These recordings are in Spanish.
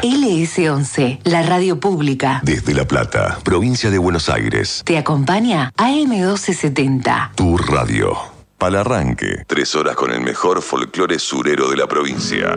LS11, la radio pública. Desde La Plata, provincia de Buenos Aires. Te acompaña AM1270. Tu radio. Palarranque. 3 horas con el mejor folclore surero de la provincia.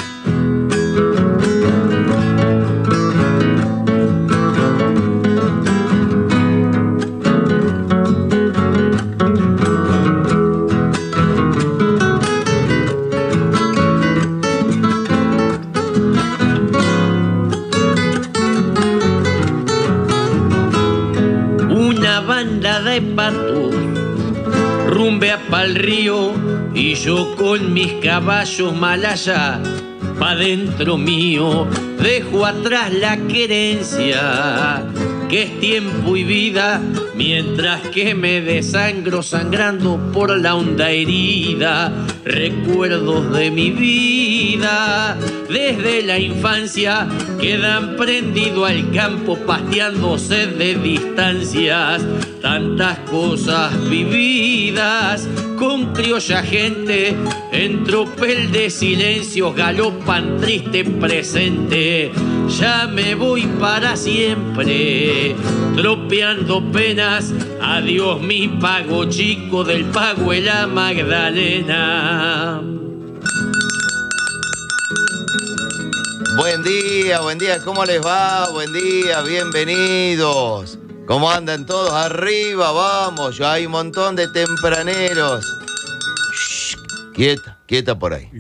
De patos rumbea pa'l río y yo con mis caballos malaya pa' dentro mío dejo atrás la querencia que es tiempo y vida, mientras que me desangro sangrando por la honda herida. Recuerdos de mi vida desde la infancia quedan prendido al campo pasteándose de distancias. Tantas cosas vividas con criolla gente en tropel de silencios galopan triste presente. Ya me voy para siempre tropeando penas. Adiós mi pago chico del pago de la Magdalena. Buen día, ¿cómo les va? Buen día, bienvenidos. ¿Cómo andan todos? Arriba, vamos, ya hay un montón de tempraneros. Shh, quieta por ahí.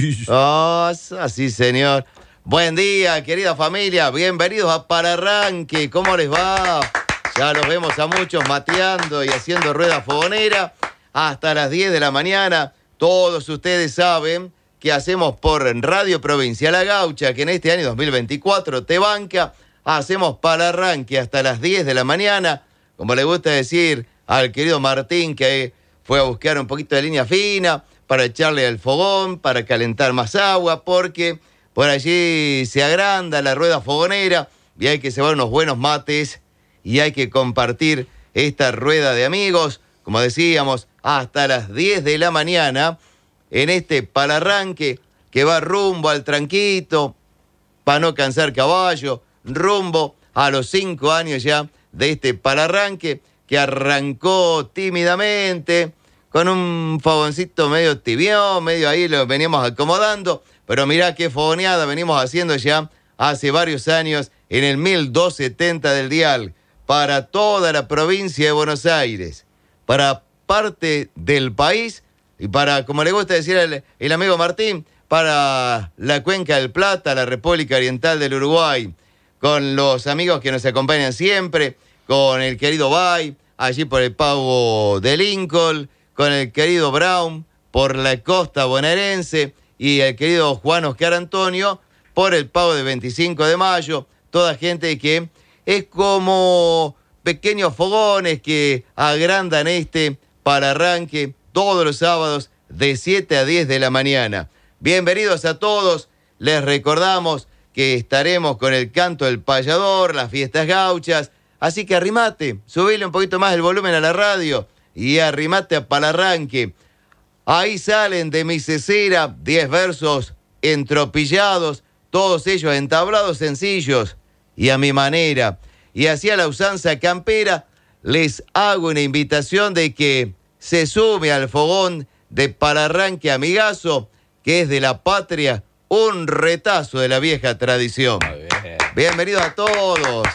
Oh, así, señor. Buen día, querida familia, bienvenidos a Palarranque, ¿cómo les va? Ya los vemos a muchos mateando y haciendo rueda fogonera hasta las 10 de la mañana. Todos ustedes saben que hacemos por Radio Provincia La Gaucha, que en este año 2024 te banca. Hacemos Palarranque hasta las 10 de la mañana, como le gusta decir al querido Martín, que fue a buscar un poquito de línea fina para echarle al fogón, para calentar más agua, porque por allí se agranda la rueda fogonera y hay que cebar unos buenos mates y hay que compartir esta rueda de amigos, como decíamos, hasta las 10 de la mañana en este Palarranque que va rumbo al tranquito, para no cansar caballo, rumbo a los 5 años ya de este Palarranque que arrancó tímidamente, con un fogoncito medio tibio, medio ahí lo veníamos acomodando, pero mirá qué fogoneada venimos haciendo ya hace varios años en el 1270 del dial, para toda la provincia de Buenos Aires, para parte del país y para, como le gusta decir el amigo Martín, para la Cuenca del Plata, la República Oriental del Uruguay, con los amigos que nos acompañan siempre, con el querido Bay, allí por el Pago de Lincoln, con el querido Brown, por la costa bonaerense, y el querido Juan Oscar Antonio, por el Pago de 25 de mayo, toda gente que es como pequeños fogones que agrandan este Palarranque todos los sábados de 7 a 10 de la mañana. Bienvenidos a todos, les recordamos que estaremos con el canto del payador, las fiestas gauchas, así que arrimate, subile un poquito más el volumen a la radio y arrimate a Palarranque. Ahí salen de mi cesera 10 versos entropillados, todos ellos entablados sencillos y a mi manera. Y así a la usanza campera les hago una invitación de que se sume al fogón de Palarranque amigazo, que es de la patria, un retazo de la vieja tradición. Bien. Bienvenidos a todos.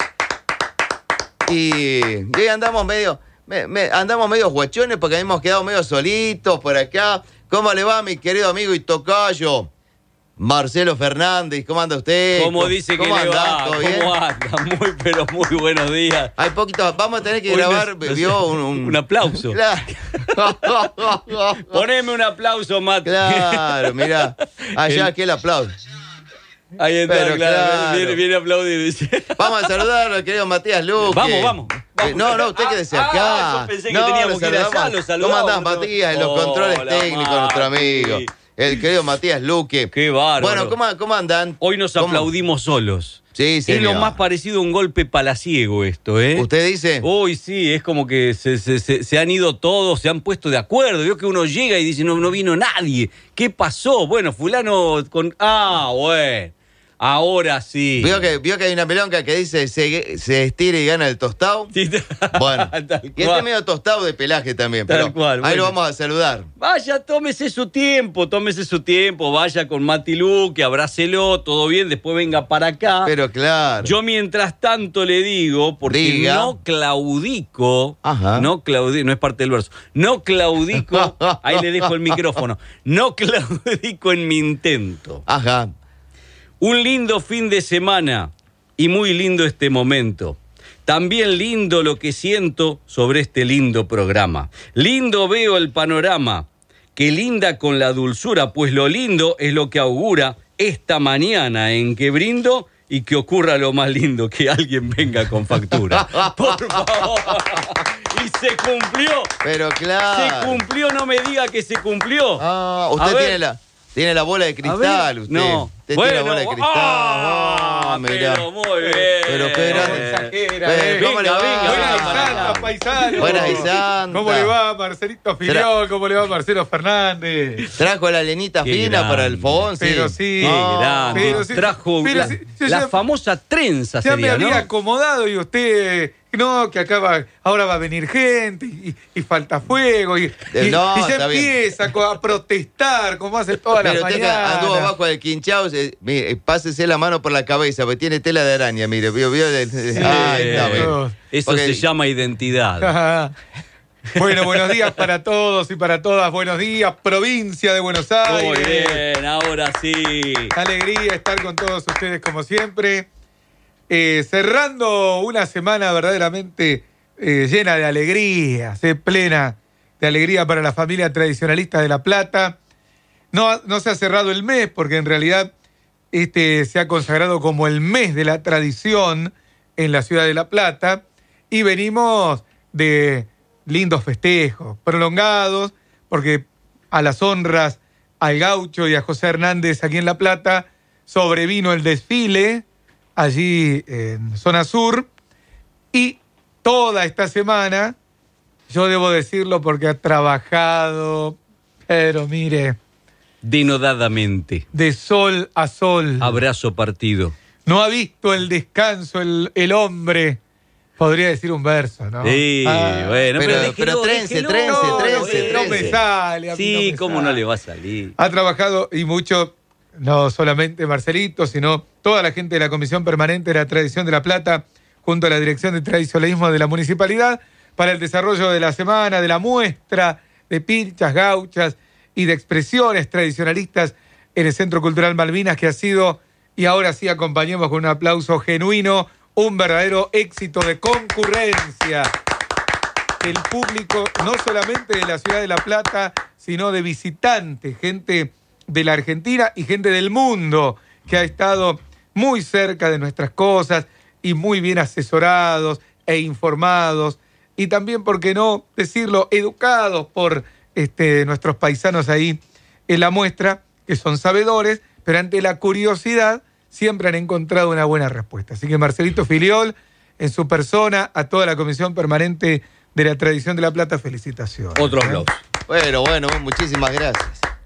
Y hoy andamos medio guachones porque hemos quedado medio solitos por acá. ¿Cómo le va, mi querido amigo y tocayo Marcelo Fernández? ¿Cómo anda usted? ¿Cómo dice que le va? ¿Cómo anda? Muy buenos días. Hay poquito, vamos a tener que grabar, un aplauso. Claro. Poneme un aplauso, Mate. Claro, mirá, allá aquel aplauso. Ahí está, claro. Viene a aplaudir, dice. Vamos a saludar al querido Matías Luque. Vamos. No, usted quédese acá. Yo pensé que teníamos que ir allá, lo saludamos. ¿Cómo andás, Matías? En los controles técnicos, nuestro amigo. El querido Matías Luque. Qué bárbaro. Bueno, ¿cómo andan? Hoy nos aplaudimos solos. Sí, señor. Es lo más parecido a un golpe palaciego esto, ¿eh? ¿Usted dice? Hoy sí, es como que se han ido todos, se han puesto de acuerdo. Vio que uno llega y dice, no vino nadie. ¿Qué pasó? Bueno, fulano con... bueno. Ahora sí. Vio que hay una melonca que dice se estira y gana el tostado. Sí, Bueno, tal y este cual. medio tostado de pelaje también. Tal Pero cual, ahí bueno. lo vamos a saludar. Vaya, tómese su tiempo, vaya con Mati Luque, abrácelo, todo bien, después venga para acá. Pero claro. Yo mientras tanto le digo, porque Diga. no claudico, Ajá. no es parte del verso, no claudico, ahí le dejo el micrófono, no claudico en mi intento. Ajá. Un lindo fin de semana y muy lindo este momento. También lindo lo que siento sobre este lindo programa. Lindo veo el panorama, que linda con la dulzura, pues lo lindo es lo que augura esta mañana en que brindo y que ocurra lo más lindo, que alguien venga con factura. Por favor. Y se cumplió. Pero claro. Se cumplió, no me diga que se cumplió. Ah, A usted ver. tiene la bola de cristal, ver, usted. no. Usted Bueno, tiene la bola de cristal. Mirá. pero muy bien. Pero qué grande. Exagera, Pero, ¿cómo le va? venga, Buenas y venga. santas, paisano. Buenas y santas. ¿Cómo le va, Marcelito Filiol? ¿Cómo le va, Marcelo Fernández? Trajo la lenita Qué fina para el grande. fogón, sí. Pero sí. Qué grande. pero sí, Trajo pero la, sí, la ya- famosa trenza Ya me sería, había ¿no? acomodado y usted, no, que acá ahora va a venir gente y falta fuego y No, ya está bien. empieza a protestar como hace todas las Pero usted que mañanas. anduvo abajo del quinchao, mire, pásese la mano por la cabeza, porque tiene tela de araña, mire. Vio Ahí está, bien. Eso Porque- se llama identidad. Ajá. Bueno, buenos días para todos y para todas. Buenos días, provincia de Buenos Aires. Muy bien, ahora sí. Alegría estar con todos ustedes como siempre. Cerrando una semana verdaderamente llena de alegrías, plena de alegría para la familia tradicionalista de La Plata. No se ha cerrado el mes porque en realidad se ha consagrado como el mes de la tradición en la ciudad de La Plata y venimos de lindos festejos, prolongados, porque a las honras al Gaucho y a José Hernández aquí en La Plata sobrevino el desfile allí en zona sur y toda esta semana, yo debo decirlo porque ha trabajado, pero mire, Denodadamente. de sol a sol. Abrazo partido. No ha visto el descanso el hombre. Podría decir un verso, ¿no? Sí, bueno, pero déjelo, trense, déjelo. No, no me trense. sale. A mí Sí, no me cómo sale. no le va a salir. Ha trabajado y mucho, no solamente Marcelito, sino toda la gente de la Comisión Permanente de la Tradición de La Plata, junto a la Dirección de Tradicionalismo de la Municipalidad, para el desarrollo de la semana, de la muestra de pilchas, gauchas y de expresiones tradicionalistas en el Centro Cultural Malvinas, que ha sido, y ahora sí acompañemos con un aplauso genuino, un verdadero éxito de concurrencia. El público, no solamente de la ciudad de La Plata, sino de visitantes, gente de la Argentina y gente del mundo, que ha estado muy cerca de nuestras cosas y muy bien asesorados e informados, y también, por qué no decirlo, educados por nuestros paisanos ahí en la muestra, que son sabedores, pero ante la curiosidad siempre han encontrado una buena respuesta. Así que Marcelito Filiol, en su persona, a toda la Comisión Permanente de la Tradición de La Plata, felicitaciones. Otro aplauso. Bueno, muchísimas gracias.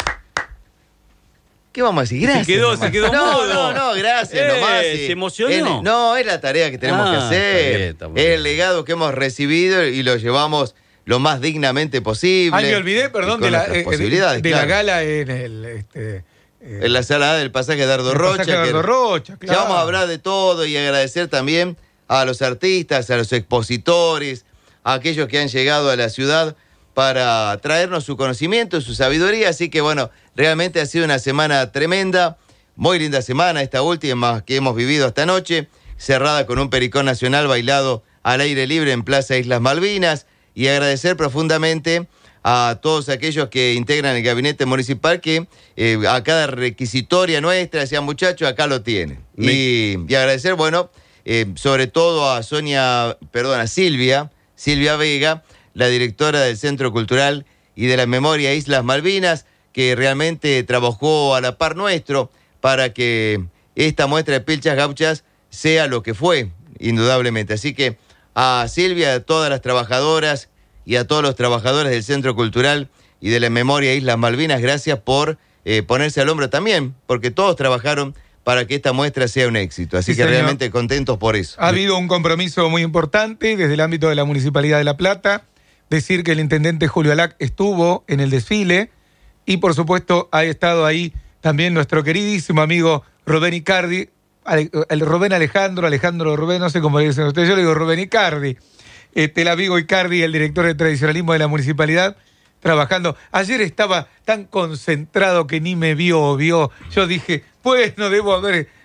¿Qué vamos a decir? Gracias. Se quedó mudo. No, gracias nomás. ¿Se emocionó? No, es la tarea que tenemos que hacer. Está bien. Es el legado que hemos recibido y lo llevamos lo más dignamente posible. Me olvidé, perdón, y con de la nuestras posibilidades, de la claro. gala en el... En la sala del pasaje Dardo el Rocha. pasaje Dardo Rocha, Ya claro. vamos a hablar de todo y agradecer también a los artistas, a los expositores, a aquellos que han llegado a la ciudad para traernos su conocimiento, su sabiduría. Así que bueno, realmente ha sido una semana tremenda, muy linda semana, esta última que hemos vivido esta noche, cerrada con un pericón nacional bailado al aire libre en Plaza Islas Malvinas, y agradecer profundamente a todos aquellos que integran el gabinete municipal que a cada requisitoria nuestra, decían muchachos, acá lo tienen. Y agradecer, bueno, sobre todo a Silvia Vega, la directora del Centro Cultural y de la Memoria Islas Malvinas, que realmente trabajó a la par nuestro para que esta muestra de pilchas gauchas sea lo que fue, indudablemente. Así que a Silvia, a todas las trabajadoras y a todos los trabajadores del Centro Cultural y de la Memoria Islas Malvinas, gracias por ponerse al hombro también, porque todos trabajaron para que esta muestra sea un éxito. Así Sí, que señor. realmente contentos por eso. Ha habido un compromiso muy importante desde el ámbito de la Municipalidad de La Plata. Decir que el intendente Julio Alac estuvo en el desfile y, por supuesto, ha estado ahí también nuestro queridísimo amigo Rubén Icardi, el Rubén Alejandro Rubén, no sé cómo le dicen ustedes, yo le digo Rubén Icardi, el amigo Icardi, el director de tradicionalismo de la Municipalidad, trabajando. Ayer estaba tan concentrado que ni me vio. Yo dije, pues no debo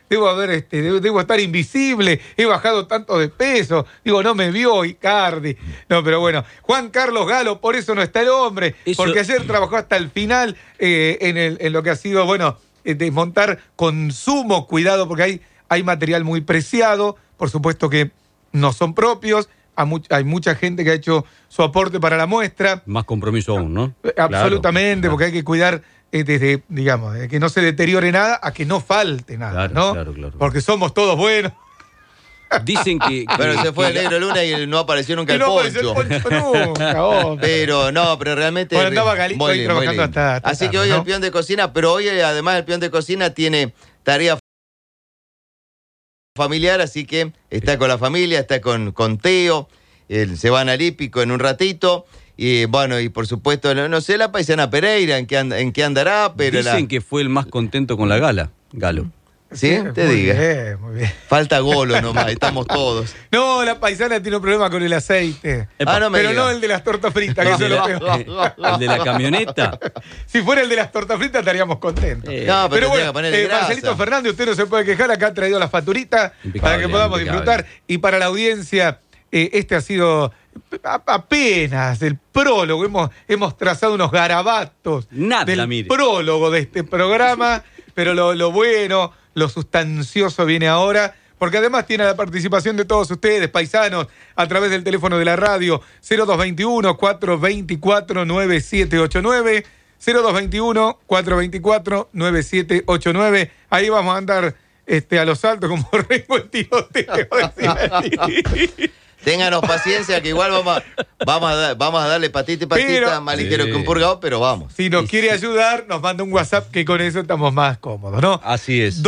estar invisible, he bajado tanto de peso. Digo, no me vio Icardi. No, pero bueno, Juan Carlos Galo, por eso no está el hombre, porque ayer trabajó hasta el final en lo que ha sido, bueno, desmontar con sumo cuidado, porque hay material muy preciado, por supuesto que no son propios. Hay mucha gente que ha hecho su aporte para la muestra. Más compromiso aún, ¿no? Absolutamente, Claro. porque hay que cuidar desde, digamos, de que no se deteriore nada a que no falte nada, Claro, ¿no? claro. Porque somos todos buenos. Dicen que Pero se fue el Negro Luna y no apareció nunca Y el no apareció Poncho. el Poncho nunca, hombre. Pero realmente... Bueno, andaba Galito muy ahí lindo, trabajando muy lindo. hasta Así que tarde, hoy ¿no? el peón de cocina, pero hoy además el peón de cocina tiene tarea familiar, así que está con la familia, está con Teo, se van al hípico en un ratito. Y bueno, y por supuesto, no sé la paisana Pereira en qué andará, pero dicen que fue el más contento con la gala, Galo. ¿Sí? Te muy diga. Bien, muy bien. Falta Golo nomás, estamos todos. No, la paisana tiene un problema con el aceite. Epa. No me Pero diga. no el de las tortas fritas, que eso es lo peor. El de la camioneta. Si fuera el de las tortas fritas estaríamos contentos. No, Pero tendría bueno, que ponerle grasa. Marcelito Fernández, usted no se puede quejar, acá ha traído las facturitas Impecable, para que podamos impecable. disfrutar. Y para la audiencia, este ha sido apenas el prólogo. Hemos trazado unos garabatos Nada, del mire. prólogo de este programa, pero lo bueno, lo sustancioso viene ahora, porque además tiene la participación de todos ustedes, paisanos, a través del teléfono de la radio 0221-424-9789, 0221-424-9789. Ahí vamos a andar a los saltos como Rengo el tiroteo. Ténganos paciencia que igual vamos a darle patita y patita, Pero- más ligero Sí. que un purgado, pero vamos. Si nos quiere ayudar, nos manda un WhatsApp, que con eso estamos más cómodos, ¿no? Así es.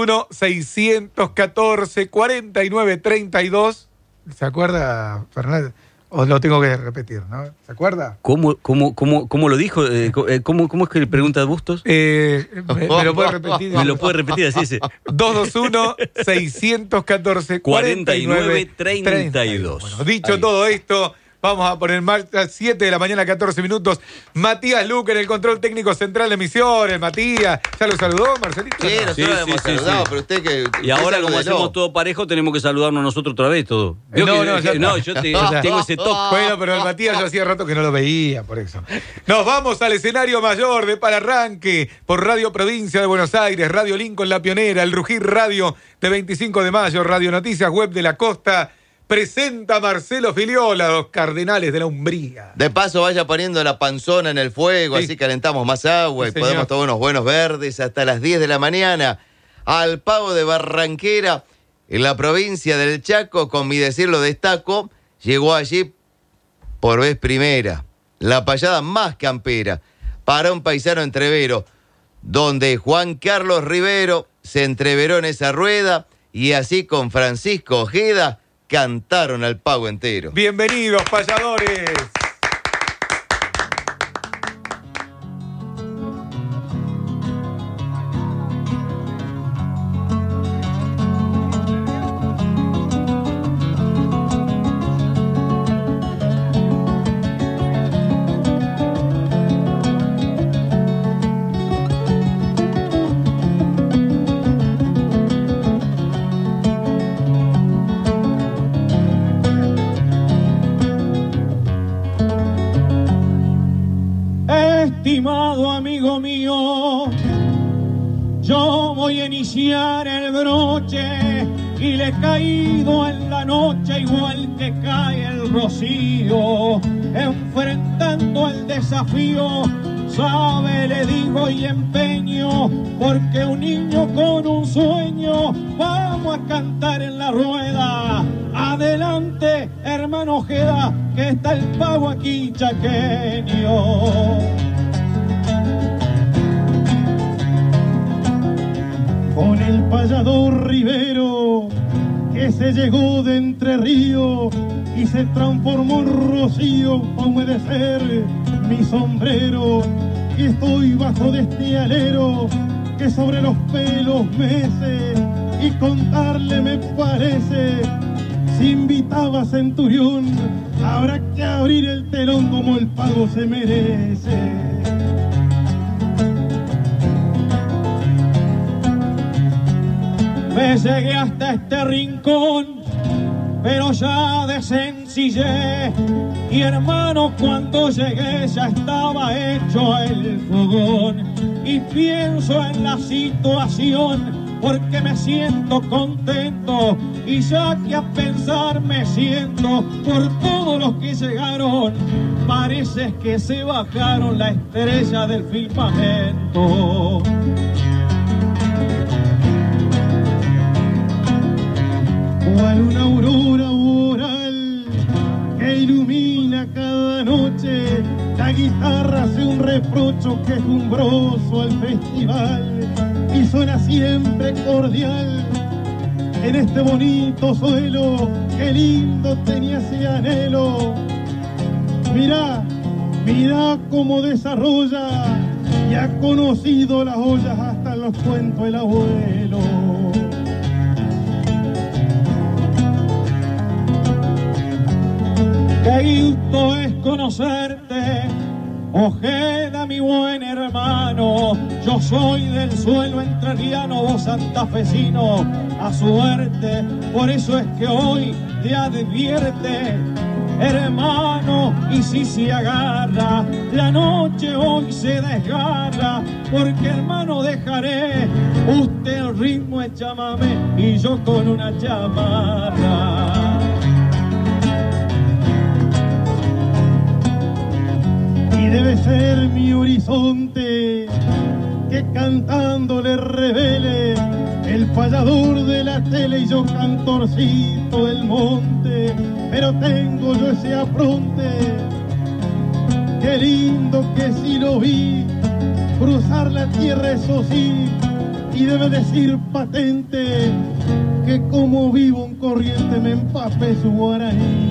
221-614-4932. ¿Se acuerda, Fernández? O lo tengo que repetir, ¿no? ¿Se acuerda? ¿Cómo lo dijo? ¿Cómo es que le pregunta a Bustos? ¿Me lo puede repetir? ¿Me lo puede repetir? Así es. 221-614-4932. 4932. Bueno, dicho Ahí. todo esto, vamos a poner en marcha 7 de la mañana, 14 minutos. Matías Luque en el control técnico central de emisiones. Matías, ¿ya lo saludó, Marcelito? Sí, No. nosotros lo hemos saludado, pero usted que... Y ahora, como salúdelo. hacemos todo parejo, tenemos que saludarnos nosotros otra vez todo. Vio No, que- no, ya que- está. yo Ya. tengo ese toque. Bueno, pero el Matías yo hacía rato que no lo veía, por eso. Nos vamos al escenario mayor de Palarranque por Radio Provincia de Buenos Aires, Radio Lincoln La Pionera, el Rugir Radio de 25 de mayo, Radio Noticias Web de la Costa. Presenta Marcelo Filiola, los Cardenales de la Umbría. De paso vaya poniendo la panzona en el fuego, Sí. así calentamos más agua Sí, y señor. podemos tomar unos buenos verdes hasta las 10 de la mañana. Al Pago de Barranquera, en la provincia del Chaco, con mi decir lo destaco, llegó allí por vez primera, la payada más campera, para un paisano entrevero, donde Juan Carlos Rivero se entreveró en esa rueda y así con Francisco Ojeda cantaron al pago entero. Bienvenidos, payadores. Estimado amigo mío, yo voy a iniciar el broche y le he caído en la noche igual que cae el rocío, enfrentando el desafío, sabe, le digo y empeño, porque un niño con un sueño, vamos a cantar en la rueda. Adelante, hermano Ojeda, que está el pago aquí chaqueño. con el payador Rivero, que se llegó de Entre Ríos y se transformó en rocío para humedecer mi sombrero. Y estoy bajo de este alero que sobre los pelos mece, y contarle me parece, si invitaba a Centurión, habrá que abrir el telón como el pago se merece. Me llegué hasta este rincón, pero ya de sencillez, y hermano, cuando llegué ya estaba hecho el fogón, y pienso en la situación porque me siento contento, y ya que a pensar me siento por todos los que llegaron, parece que se bajaron la estrella del firmamento. Cual una aurora boreal que ilumina cada noche, la guitarra hace un reprocho quejumbroso al festival y suena siempre cordial en este bonito suelo. Qué lindo tenía ese anhelo. Mirá, mirá cómo desarrolla y ha conocido las ollas hasta en los cuentos del abuelo. Qué gusto es conocerte, Ojeda, mi buen hermano. Yo soy del suelo entrerriano, vos santafesino a suerte. Por eso es que hoy te advierte, hermano, y si se agarra, la noche hoy se desgarra, porque hermano dejaré usted el ritmo de chamamé y yo con una chamarra. Y debe ser mi horizonte que cantando le revele el payador de la tele y yo cantorcito del monte. Pero tengo yo ese apronte, qué lindo que sí lo vi, cruzar la tierra eso sí, y debe decir patente que como vivo un corriente me empape su guaraní.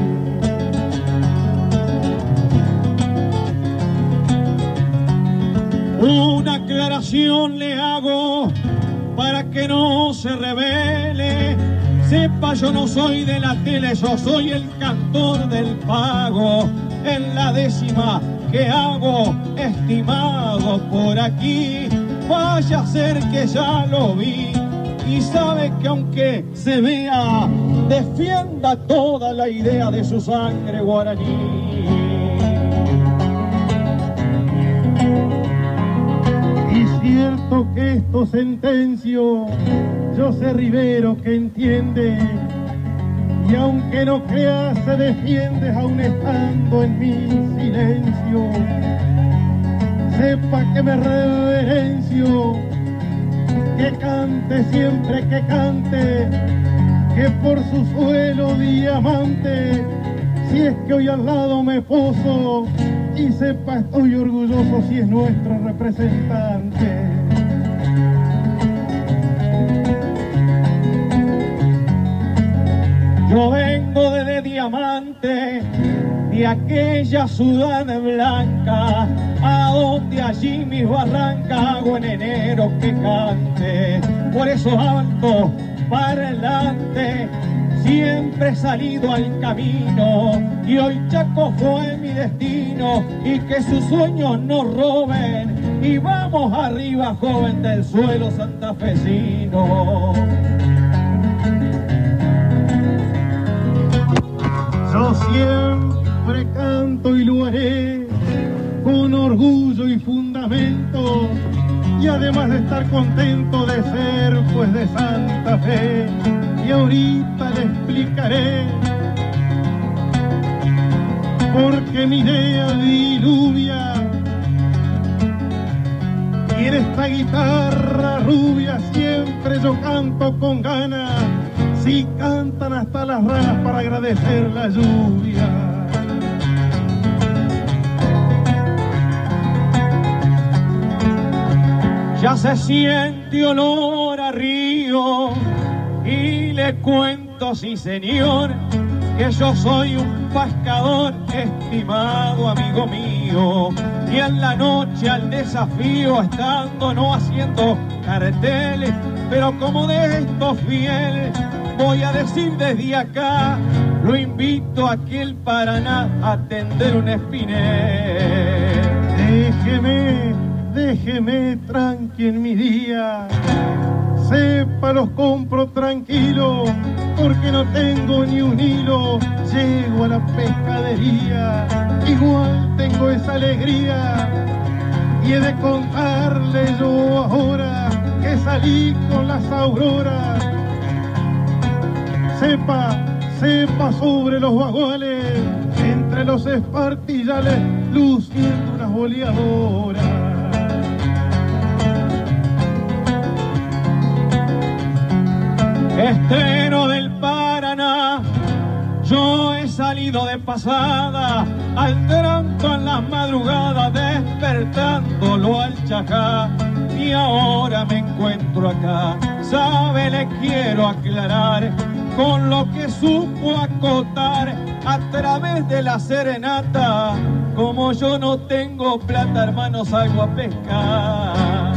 Una aclaración le hago para que no se revele. Sepa, yo no soy de la tele, yo soy el cantor del pago. En la décima que hago, estimado por aquí, vaya a ser que ya lo vi. Y sabe que aunque se vea, defienda toda la idea de su sangre guaraní. Cierto que esto sentencio, yo sé Rivero que entiende, y aunque no creas se defiende aún estando en mi silencio. Sepa que me reverencio, que cante siempre que cante, que por su suelo diamante, si es que hoy al lado me poso, y sepa estoy orgulloso si es nuestro representante. Yo vengo de diamante, de aquella ciudad blanca, a donde allí mis barrancas hago en enero que cante. Por eso alto para adelante, siempre he salido al camino, y hoy Chaco fue mi destino, y que sus sueños no roben, y vamos arriba, joven del suelo santafesino. Yo siempre canto y lo haré con orgullo y fundamento, y además de estar contento de ser pues de Santa Fe. Y ahorita le explicaré porque mi idea diluvia, y en esta guitarra rubia siempre yo canto con ganas, si cantan hasta las ranas para agradecer la lluvia. Ya se siente olor mío. Y le cuento, sí señor, que yo soy un pescador, estimado amigo mío. Y en la noche al desafío, estando no haciendo carteles, pero como de esto fiel, voy a decir desde acá, lo invito a que el Paraná a tender un espinel. Déjeme tranqui en mi día, sepa los compro tranquilo, porque no tengo ni un hilo. Llego a la pescadería, igual tengo esa alegría, y he de contarle yo ahora que salí con las auroras. Sepa sobre los baguales, entre los espartillales, luciendo unas boleadoras. Estreno del Paraná, yo he salido de pasada al tranco en las madrugadas, despertándolo al chacá, y ahora me encuentro acá. Sabe, le quiero aclarar, con lo que supo acotar a través de la serenata, como yo no tengo plata, hermano, salgo a pescar.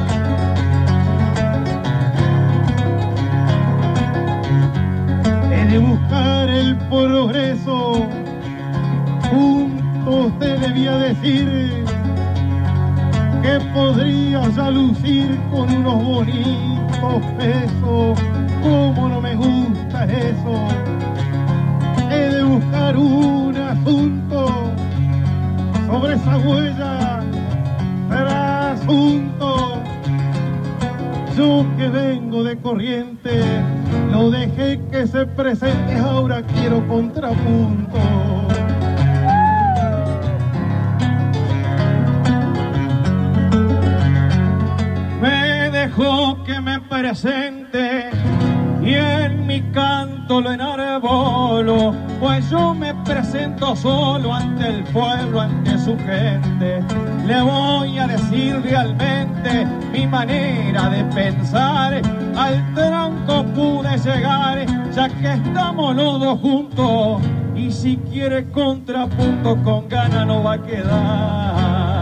De buscar el progreso, juntos te debía decir que podría ya lucir con unos bonitos pesos. Como no me gusta eso, he de buscar un asunto sobre esa huella trasunto. Yo que vengo de Corrientes, lo dejé que se presente, ahora quiero contrapunto. Me dejó que me presente y en mi canto lo enarbolo, pues yo me presento solo ante el pueblo, ante su gente. Le voy a decir realmente mi manera de pensar. Al tranco pude llegar, ya que estamos los dos juntos, y si quiere contrapunto con gana no va a quedar.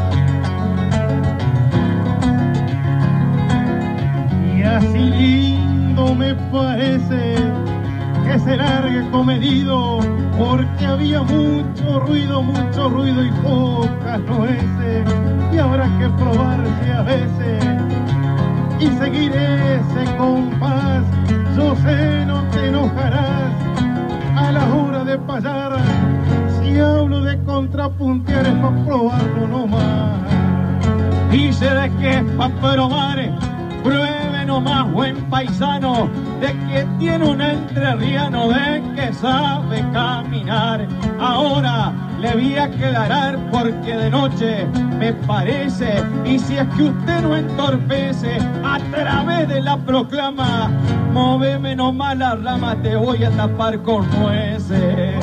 Y así lindo me parece que se largue comedido, porque había mucho ruido y pocas nueces, y habrá que probarse a veces y seguir ese compás. Yo sé, no te enojarás a la hora de payar, si hablo de contrapuntear es pa' probarlo nomás. Dice de que es pa' probar, pruebe nomás, buen paisano, de que tiene un entrerriano, de que sabe caminar. Ahora le voy a aclarar porque de noche me parece, y si es que usted no entorpece a través de la proclama, móveme nomás la rama, te voy a tapar con nueces.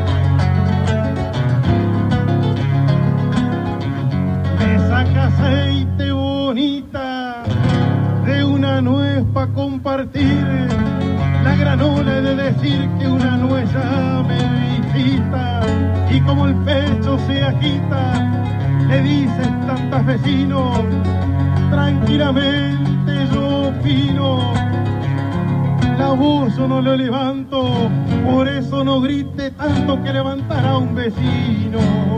Me saca aceite bonita de una nuez pa' compartir, la granola he de decir que una nuez ya me visita, y como el pecho se agita, le dicen tantas vecinos, tranquilamente yo opino, la voz yo no lo levanto, por eso no grite tanto que levantará un vecino.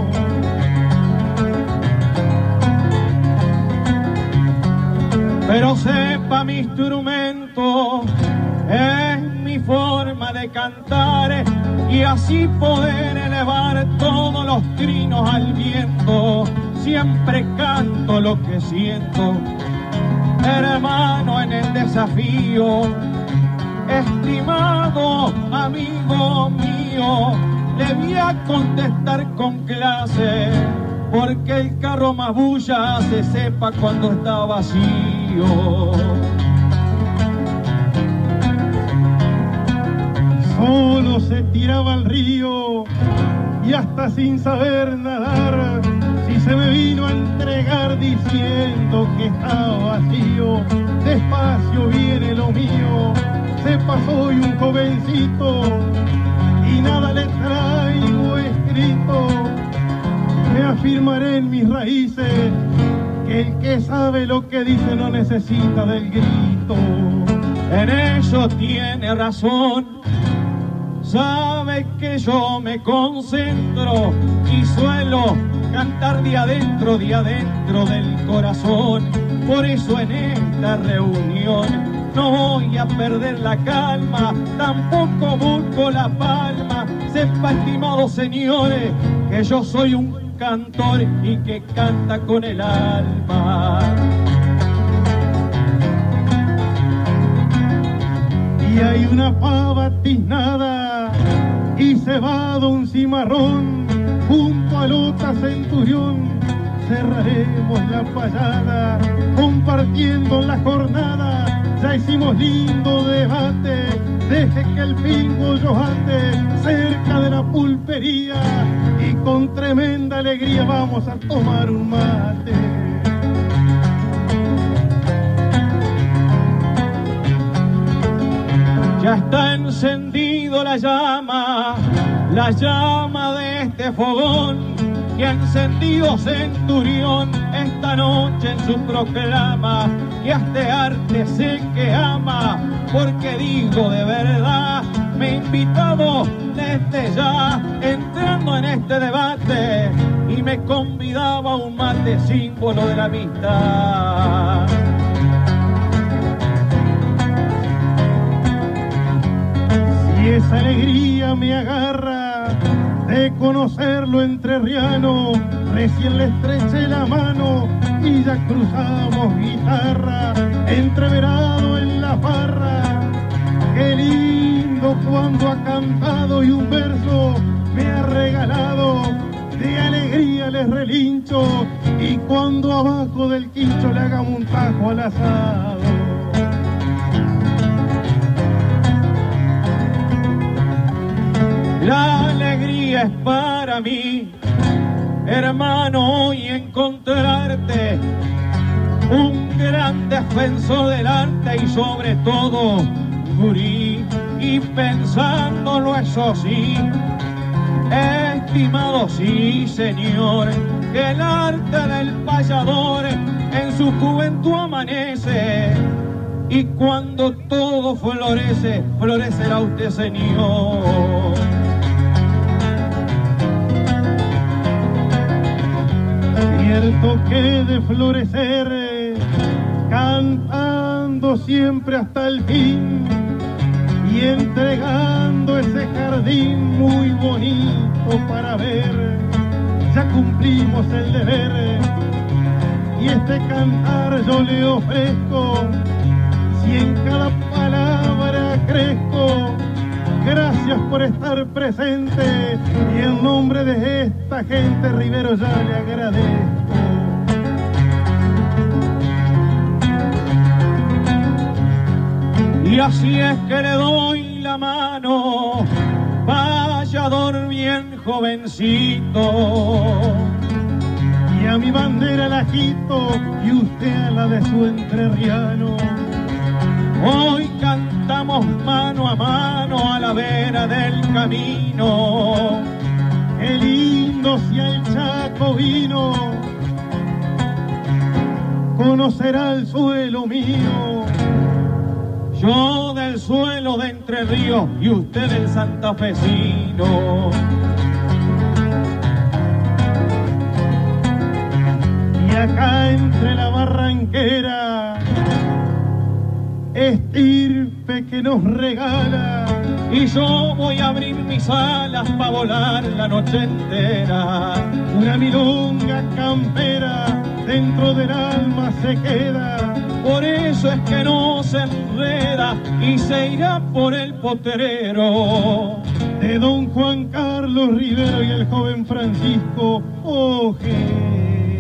Pero sepa mi instrumento, es mi forma de cantar, y así poder elevar todos los trinos al viento. Siempre canto lo que siento, hermano, en el desafío. Estimado amigo mío, le voy a contestar con clase, porque el carro más bulla se sepa cuando está vacío. Solo se tiraba al río y hasta sin saber nadar, si se me vino a entregar diciendo que estaba vacío. Despacio viene lo mío, sepa soy un jovencito y nada le traigo escrito. Me afirmaré en mis raíces que el que sabe lo que dice no necesita del grito. En eso tiene razón, sabe que yo me concentro y suelo cantar de adentro del corazón. Por eso en esta reunión no voy a perder la calma, tampoco busco la palma. Sepa, estimados señores, que yo soy un cantor y que canta con el alma. Y hay una pava tiznada y cebado un cimarrón, junto al otra centurión cerraremos la payada, compartiendo la jornada. Ya hicimos lindo debate, deje que el pingo yo ande cerca de la pulpería y con tremenda alegría vamos a tomar un mate. Ya está encendido la llama de este fogón que ha encendido Centurión esta noche en su proclama, que a este arte sé que ama, porque digo de verdad, me he invitado desde ya, entrando en este debate, y me convidaba a un mate símbolo de la amistad. Si esa alegría me agarra de conocerlo entrerriano, recién le estreché la mano y ya cruzamos guitarra, entreverado en la farra. Qué lindo cuando ha cantado y un verso me ha regalado, de alegría les relincho y cuando abajo del quincho le hagamos un tajo al asado. La alegría es para mí, hermano, hoy encontrarte, un gran defensor del arte y sobre todo gurí, y pensándolo eso sí, estimado sí señor, que el arte del payador en su juventud amanece, y cuando todo florece, florecerá usted señor. Cierto que de florecer, cantando siempre hasta el fin y entregando ese jardín muy bonito para ver, ya cumplimos el deber y este cantar yo le ofrezco, si en cada palabra crezco. Gracias por estar presente y en nombre de esta gente Rivero ya le agradezco. Y así es que le doy la mano, payador bien jovencito. Y a mi bandera la agito y usted a la de su entrerriano. Hoy cantamos mano a mano a la vera del camino. Qué lindo si el Chaco vino, conocerá el suelo mío. Yo del suelo de Entre Ríos y usted del santafesino. Y acá entre la barranquera, estirpe que nos regala, y yo voy a abrir mis alas para volar la noche entera. Una milonga campera dentro del alma se queda, por eso es que no se enreda y se irá por el potrero de don Juan Carlos Rivero y el joven Francisco Ojeda.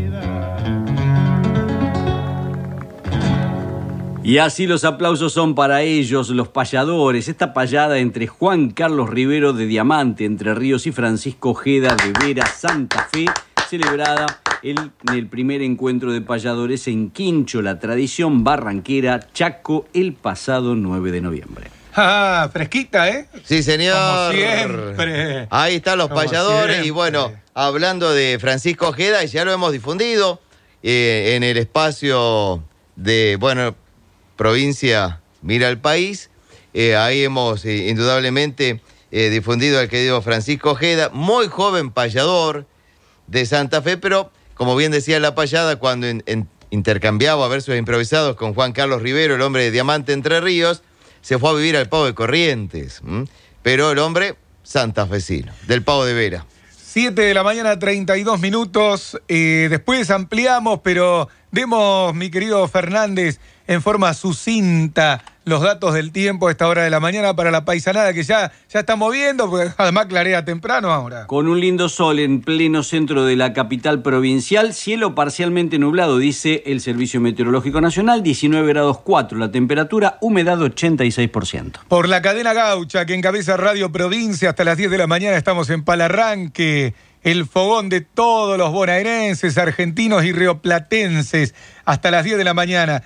Y así los aplausos son para ellos, los payadores. Esta payada entre Juan Carlos Rivero de Diamante, Entre Ríos, y Francisco Ojeda de Vera, Santa Fe, celebrada en el primer encuentro de payadores en Quincho, la tradición barranquera, Chaco, el pasado 9 de noviembre. Ah, fresquita, ¿eh? Sí, señor. Como siempre. Ahí están los Como payadores. siempre. Y bueno, hablando de Francisco Ojeda, ya lo hemos difundido en el espacio de, provincia Mira el País. Ahí hemos indudablemente difundido al querido Francisco Ojeda, muy joven payador de Santa Fe, pero como bien decía la payada, cuando intercambiaba versos improvisados con Juan Carlos Rivero, el hombre de Diamante Entre Ríos, se fue a vivir al Pavo de Corrientes, pero el hombre santafesino, del Pavo de Vera. 7 de la mañana, 32 minutos. Después ampliamos, pero demos, mi querido Fernández, en forma sucinta los datos del tiempo a esta hora de la mañana para la paisanada que ya está moviendo, porque además clarea temprano ahora. Con un lindo sol en pleno centro de la capital provincial, cielo parcialmente nublado, dice el Servicio Meteorológico Nacional, 19 grados 4 la temperatura, humedad 86%. Por la cadena Gaucha, que encabeza Radio Provincia, hasta las 10 de la mañana estamos en Palarranque, el fogón de todos los bonaerenses, argentinos y rioplatenses, hasta las 10 de la mañana.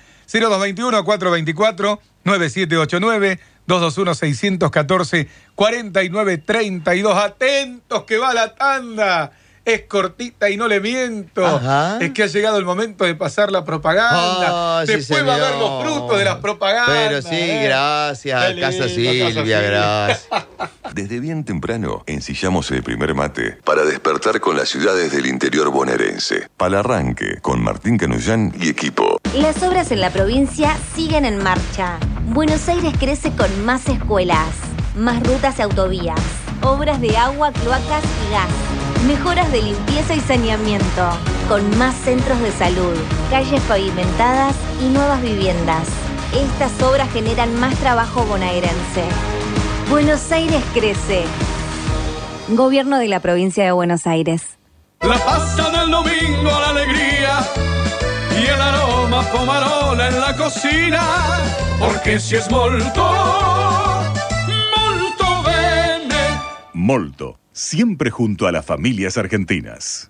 0221-424-9789, 221-614-4932. Atentos que va la tanda. Es cortita y no le miento. Ajá. Es que ha llegado el momento de pasar la propaganda. Sí, Después va a haber los frutos de las propagandas. Pero sí, gracias, Qué lindo, Casa Silvia, gracias. Desde bien temprano ensillamos el primer mate para despertar con las ciudades del interior bonaerense. Palarranque, con Martín Canullán y equipo. Las obras en la provincia siguen en marcha. Buenos Aires crece con más escuelas, más rutas y autovías, obras de agua, cloacas y gas, mejoras de limpieza y saneamiento, con más centros de salud, calles pavimentadas y nuevas viviendas. Estas obras generan más trabajo bonaerense. Buenos Aires crece. Gobierno de la provincia de Buenos Aires. La pasta del domingo, la alegría y el aroma pomarola en la cocina, porque si es molto, molto bene. Molto, siempre junto a las familias argentinas.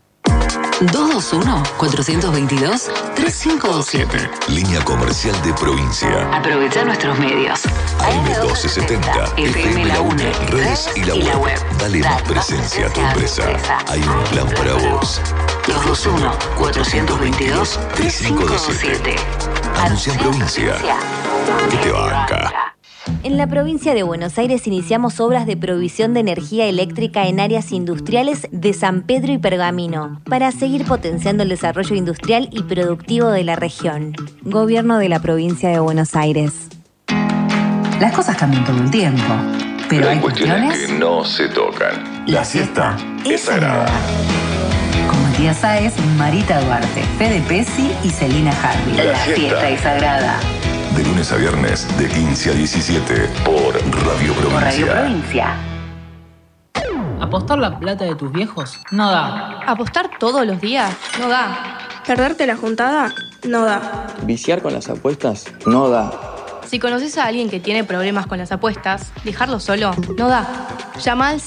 221-422-3527. Línea comercial de provincia. Aprovecha nuestros medios. AM1270, FM La UNE, redes y la web. Dale más presencia a tu empresa. Hay un plan para vos. 221-422-3527. Anuncia en provincia. Que te banca. En la provincia de Buenos Aires iniciamos obras de provisión de energía eléctrica en áreas industriales de San Pedro y Pergamino, para seguir potenciando el desarrollo industrial y productivo de la región. Gobierno de la provincia de Buenos Aires. Las cosas cambian todo el tiempo, pero hay cuestiones que no se tocan. La siesta es sagrada. Como tía Sáez, Marita Duarte, Fede Pesci y Celina Harvey. La siesta es sagrada. De lunes a viernes, de 15 a 17, por Radio Provincia. Por Radio Provincia. ¿Apostar la plata de tus viejos? No da. ¿Apostar todos los días? No da. ¿Perderte la juntada? No da. ¿Viciar con las apuestas? No da. Si conoces a alguien que tiene problemas con las apuestas, dejarlo solo no da. Llama al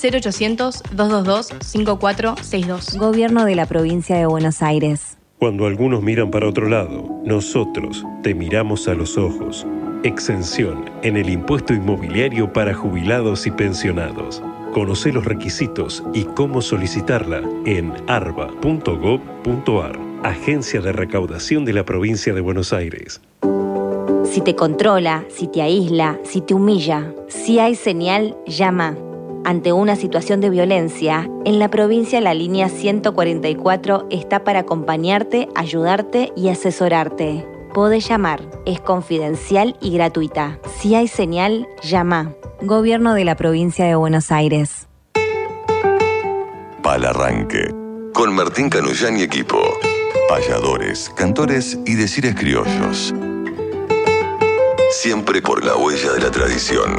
0800-222-5462. Gobierno de la provincia de Buenos Aires. Cuando algunos miran para otro lado, nosotros te miramos a los ojos. Exención en el impuesto inmobiliario para jubilados y pensionados. Conocé los requisitos y cómo solicitarla en arba.gov.ar. Agencia de Recaudación de la Provincia de Buenos Aires. Si te controla, si te aísla, si te humilla, si hay señal, llama. Ante una situación de violencia, en la provincia la línea 144 está para acompañarte, ayudarte y asesorarte. Podés llamar, es confidencial y gratuita. Si hay señal, llama. Gobierno de la provincia de Buenos Aires. Palarranque, con Martín Canullán y equipo. Payadores, cantores y decires criollos. Siempre por la huella de la tradición.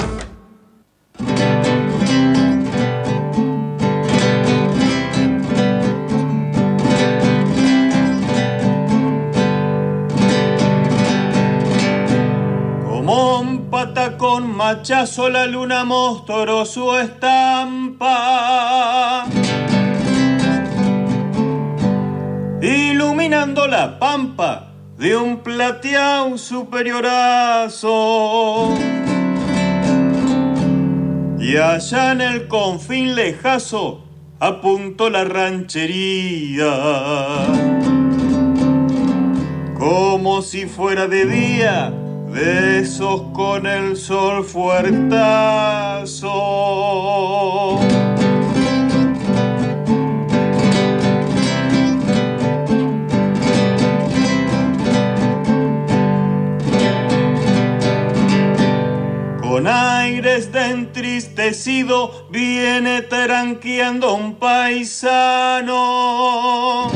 Como un patacón machazo la luna mostró su estampa. Y surcando la pampa de un plateado superiorazo. Y allá en el confín lejazo apuntó la ranchería. Como si fuera de día, de esos con el sol fuertazo. Con aires de entristecido viene tranqueando un paisano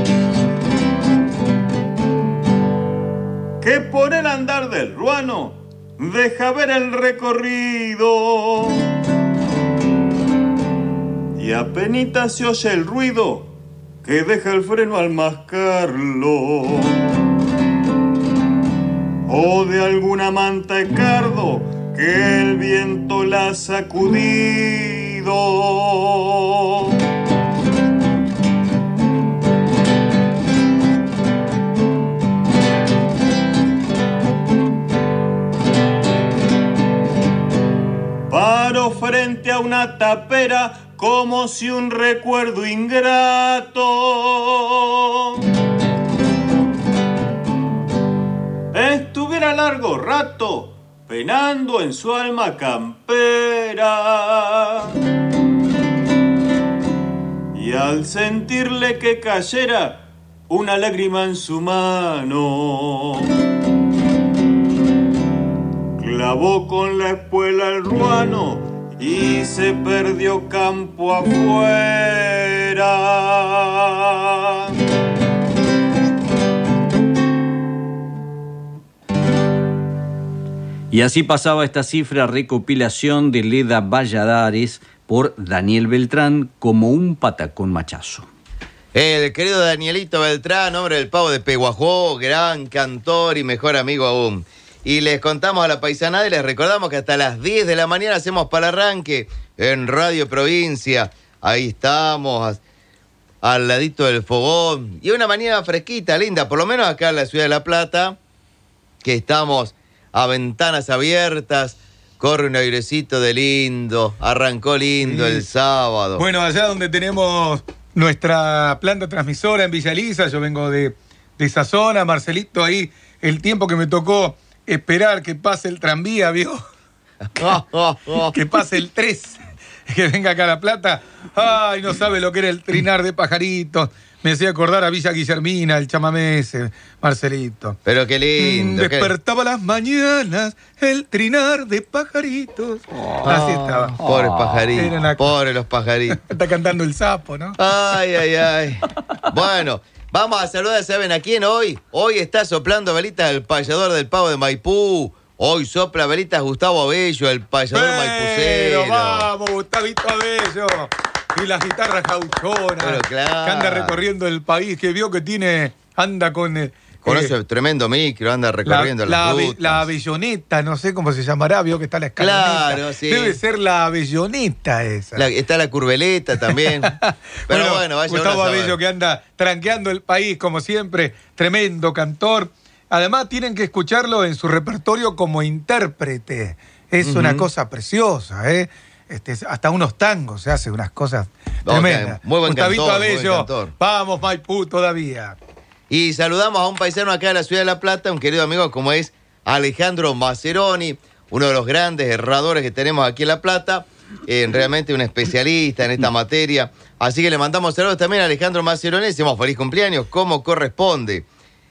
que por el andar del ruano deja ver el recorrido y apenita se oye el ruido que deja el freno al mascarlo o de alguna manta de cardo que el viento la ha sacudido. Paro frente a una tapera como si un recuerdo ingrato estuviera largo rato penando en su alma campera. Y al sentirle que cayera una lágrima en su mano, clavó con la espuela el ruano y se perdió campo afuera. Y así pasaba esta cifra recopilación de Leda Valladares por Daniel Beltrán como un patacón machazo. El querido Danielito Beltrán, hombre del Pavo de Peguajó, gran cantor y mejor amigo aún. Y les contamos a la paisanada y les recordamos que hasta las 10 de la mañana hacemos Palarranque en Radio Provincia. Ahí estamos, al ladito del fogón. Y una mañana fresquita, linda, por lo menos acá en la ciudad de La Plata, que estamos a ventanas abiertas, corre un airecito de lindo, arrancó lindo el sábado. Bueno, allá donde tenemos nuestra planta transmisora en Villa Elisa, yo vengo de esa zona, Marcelito, ahí el tiempo que me tocó esperar que pase el tranvía, ¿vio? Que pase el 3, que venga acá a La Plata. Ay, no sabe lo que era el trinar de pajaritos. Me hacía acordar a Villa Guillermina, el chamamé ese, Marcelito. Pero qué lindo. Despertaba las mañanas el trinar de pajaritos. Así estaba. Pobres pajaritos, pobres los pajaritos. Está cantando el sapo, ¿no? Ay, ay, ay. Bueno, vamos a saludar, ¿saben a quién hoy? Hoy está soplando velitas el payador del Pavo de Maipú. Hoy sopla velitas Gustavo Abello, el payador maipucero. Vamos, Gustavito Abello. Y las guitarras gauchonas. Pero claro, que anda recorriendo el país, que vio que anda con ese tremendo micro, anda recorriendo las rutas. La avelloneta, no sé cómo se llamará, vio que está la escaloneta. Claro, sí. Debe ser la avelloneta esa. Está la curveleta también. Pero bueno, vaya Gustavo Abello que anda tranqueando el país, como siempre, tremendo cantor. Además, tienen que escucharlo en su repertorio como intérprete. Es una cosa preciosa, ¿eh? Hasta unos tangos se hace, unas cosas tremendas. Muy buen Gustavito cantor, Abello, muy buen cantor. Vamos Maipú todavía. Y saludamos a un paisano acá de la ciudad de La Plata, un querido amigo como es Alejandro Maceroni, uno de los grandes herradores que tenemos aquí en La Plata, realmente un especialista en esta materia. Así que le mandamos saludos también a Alejandro Maceroni, decimos feliz cumpleaños, como corresponde.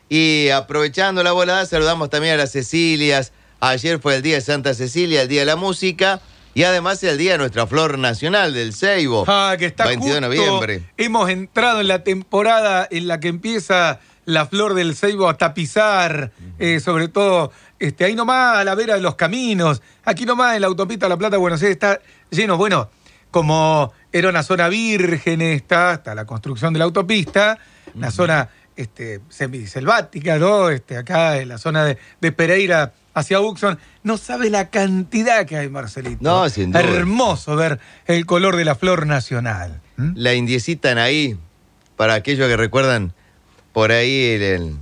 Y aprovechando la volada, saludamos también a las Cecilias. Ayer fue el día de Santa Cecilia, el día de la música. Y además el día de nuestra flor nacional del ceibo. Que está 22 de noviembre. Hemos entrado en la temporada en la que empieza la flor del ceibo a tapizar, sobre todo ahí nomás a la vera de los caminos. Aquí nomás en la autopista La Plata, Buenos Aires está lleno. Bueno, como era una zona virgen hasta la construcción de la autopista, la zona semiselvática, ¿no? Acá en la zona de Pereira hacia Uxon, no sabe la cantidad que hay, Marcelito. No, sin duda. Hermoso ver el color de la flor nacional. La indiecita ahí, para aquellos que recuerdan por ahí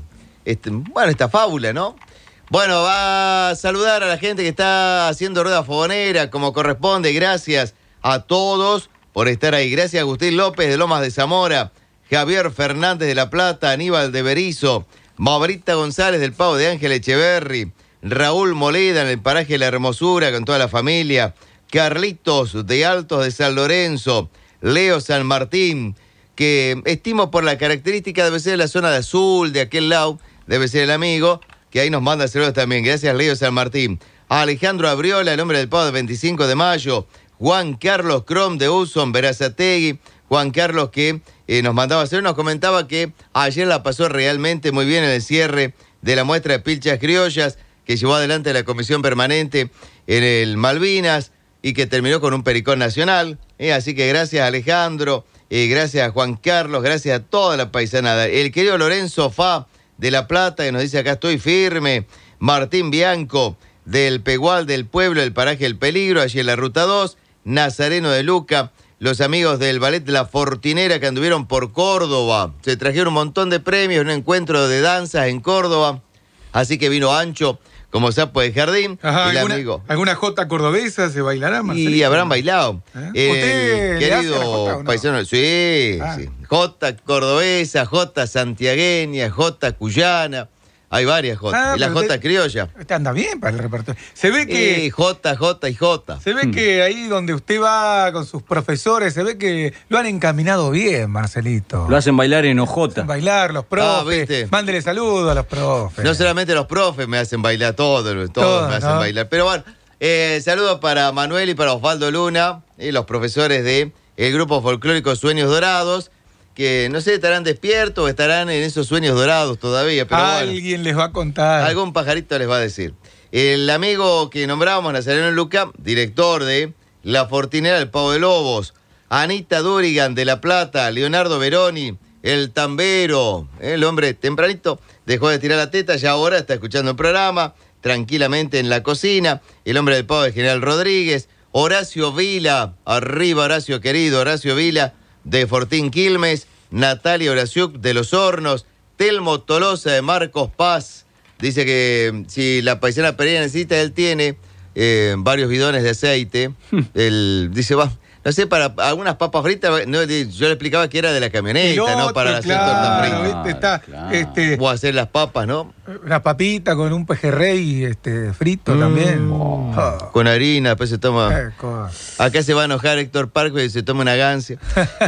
esta fábula, ¿no? Bueno, va a saludar a la gente que está haciendo rueda fogonera como corresponde. Gracias a todos por estar ahí. Gracias a Agustín López de Lomas de Zamora, Javier Fernández de La Plata, Aníbal de Berizo, Maurita González del Pavo de Ángel Echeverri, Raúl Moleda en el paraje La Hermosura con toda la familia, Carlitos de Altos de San Lorenzo, Leo San Martín, que estimo por la característica debe ser de la zona de azul, de aquel lado, debe ser el amigo, que ahí nos manda saludos también. Gracias, Leo San Martín. A Alejandro Abriola, el hombre del Pavo de 25 de mayo, Juan Carlos Crom de Uson, Berazategui, Juan Carlos que nos mandaba hacer, nos comentaba que ayer la pasó realmente muy bien en el cierre de la muestra de pilchas criollas que llevó adelante la Comisión Permanente en el Malvinas y que terminó con un pericón nacional. Así que gracias, Alejandro, gracias a Juan Carlos, gracias a toda la paisanada. El querido Lorenzo Fa de La Plata, que nos dice acá estoy firme. Martín Bianco del Pegual del Pueblo, del paraje El Peligro, allí en la Ruta 2. Nazareno de Luca, los amigos del Ballet La Fortinera que anduvieron por Córdoba. Se trajeron un montón de premios, un encuentro de danzas en Córdoba. Así que vino ancho como sapo de jardín. Ajá, el amigo. ¿Alguna jota cordobesa se bailará, Marcelito? Y habrán bailado. ¿Usted querido jota, paisano, sí. Jota cordobesa, jota santiagueña, jota cuyana. Hay varias jotas. Y la jota criolla. Usted anda bien para el repertorio. Se ve que... Jota y jota. Se ve que ahí donde usted va con sus profesores, se ve que lo han encaminado bien, Marcelito. Lo hacen bailar en ojota. Bailar los profes. Mándele saludos a los profes. No solamente los profes me hacen bailar, todos me hacen bailar. Pero bueno, saludos para Manuel y para Osvaldo Luna, los profesores de el grupo folclórico Sueños Dorados, que no sé, estarán despiertos o estarán en esos sueños dorados todavía. Pero alguien les va a contar. Algún pajarito les va a decir. El amigo que nombrábamos, Nazareno Luca, director de La Fortinera del Pavo de Lobos, Anita Durigan de La Plata, Leonardo Veroni, el tambero, el hombre tempranito, dejó de tirar la teta, ya ahora está escuchando el programa, tranquilamente en la cocina, el hombre del Pavo de General Rodríguez, Horacio Vila, arriba Horacio querido, Horacio Vila, de Fortín Quilmes, Natalia Horaciuk de Los Hornos, Telmo Tolosa de Marcos Paz. Dice que si la paisana Pereira necesita, él tiene varios bidones de aceite. Él dice, no sé, para algunas papas fritas, no, yo le explicaba que era de la camioneta, ¿no? Para hacer torta frita. O hacer las papas, ¿no? Una papita con un pejerrey frito también. Con harina, después se toma... Acá se va a enojar Héctor Parco y se toma una gancia.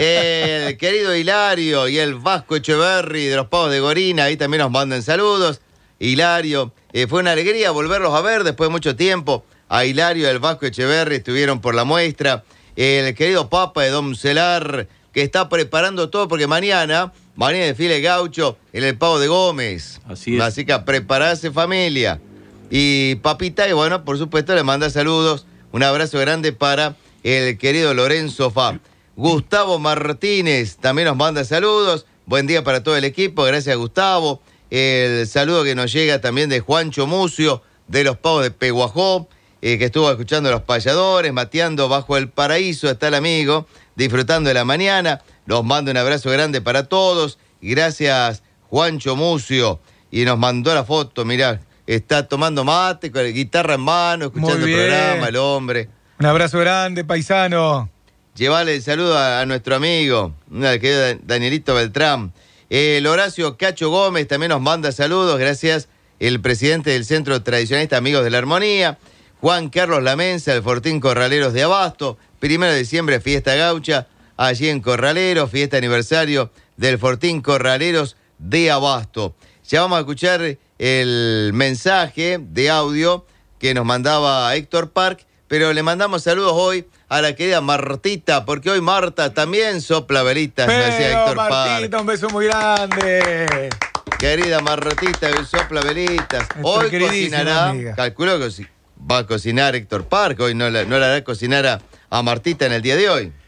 El querido Hilario y el Vasco Echeverri de los Pavos de Gorina, ahí también nos mandan saludos. Hilario, fue una alegría volverlos a ver después de mucho tiempo. A Hilario y al Vasco Echeverri estuvieron por la muestra. El querido Papa de Don Celar, que está preparando todo, porque mañana desfile gaucho en el Pavo de Gómez. Así es. Así que a prepararse, familia. Y Papita, y bueno, por supuesto, le manda saludos. Un abrazo grande para el querido Lorenzo Fa. Gustavo Martínez también nos manda saludos. Buen día para todo el equipo. Gracias, Gustavo. El saludo que nos llega también de Juancho Mucio, de los Pavos de Peguajó. Que estuvo escuchando a los payadores, mateando bajo el paraíso, está el amigo, disfrutando de la mañana. Nos manda un abrazo grande para todos. Gracias, Juancho Mucio. Y nos mandó la foto, mirá, está tomando mate, con la guitarra en mano, escuchando el programa, el hombre. Un abrazo grande, paisano. Llevale el saludo a nuestro amigo, el querido Danielito Beltrán. El Horacio Cacho Gómez también nos manda saludos, gracias, el presidente del Centro Tradicionalista Amigos de la Armonía. Juan Carlos Lamensa, el Fortín Corraleros de Abasto, 1 de diciembre, fiesta gaucha, allí en Corraleros, fiesta aniversario del Fortín Corraleros de Abasto. Ya vamos a escuchar el mensaje de audio que nos mandaba Héctor Park, pero le mandamos saludos hoy a la querida Martita, porque hoy Marta también sopla velitas, decía Héctor Martita, Park. Un beso muy grande. Querida Martita, sopla velitas. Hoy cocinará, amiga. Calculo que va a cocinar Héctor Park, hoy no la hará cocinar a Martita en el día de hoy.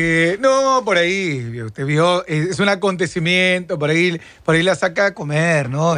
No, por ahí, usted vio, es un acontecimiento, por ahí la saca a comer, ¿no?